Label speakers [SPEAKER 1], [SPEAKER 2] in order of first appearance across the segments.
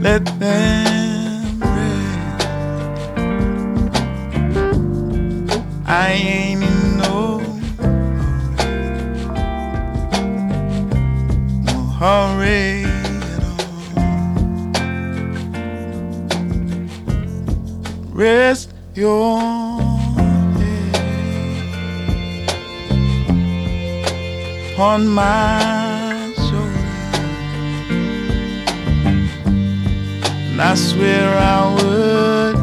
[SPEAKER 1] let them rest. I ain't in no hurry at all. Rest your head on my shoulder, and I swear I would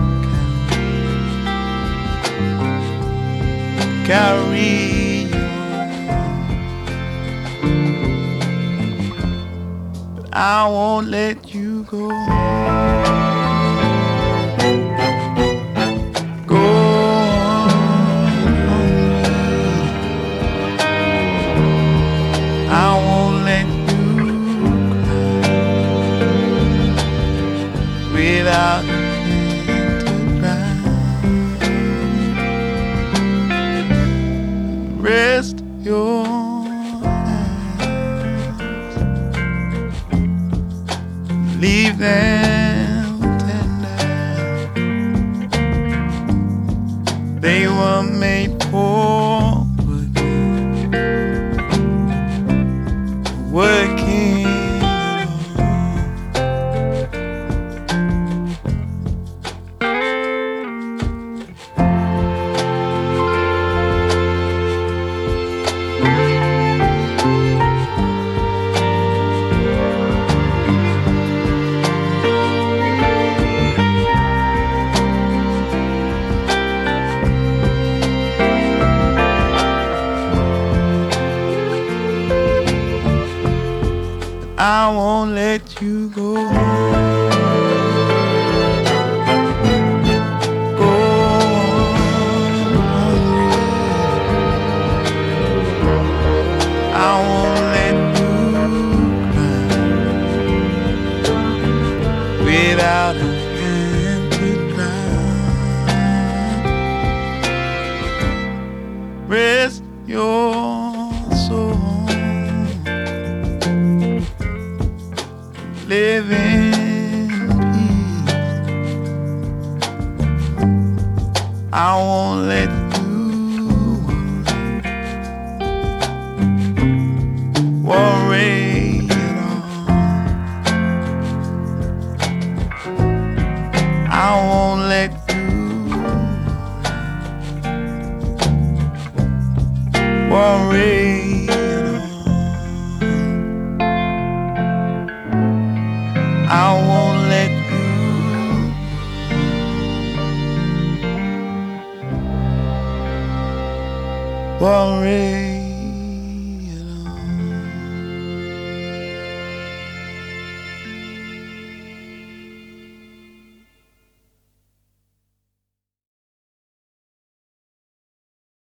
[SPEAKER 1] carry you, but I won't let you go. Go on, I won't let you cry without a hand to cry. Rest your hands, leave them tender. They were made for working at I won't let you go. Go on, I won't let you cry without a hand to cry. Rest your soul, live in peace. I won't let you worry at all. I won't let you worry at all. I won't let you worry.